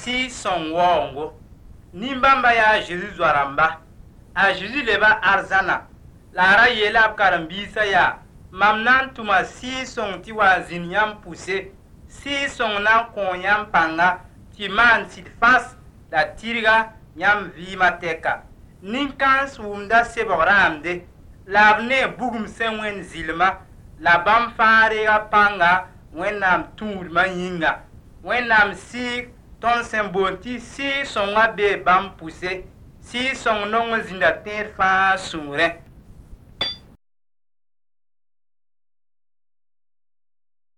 si son wongo nimbamba ya Jésus zwaramba a Jésus leba arzana la ra yela karambisa ya mamnan tuma si son ti wa zinyam pousse si son nan konyam panga ti man sit fas da tirga nyam vima teka ninkans wumda seboramde labne bugum sen wen zilma la bam faare ga panga wennam tuur ma yinga wennam si ton sembonti si son be bam pousse si son non zinda ter fa sure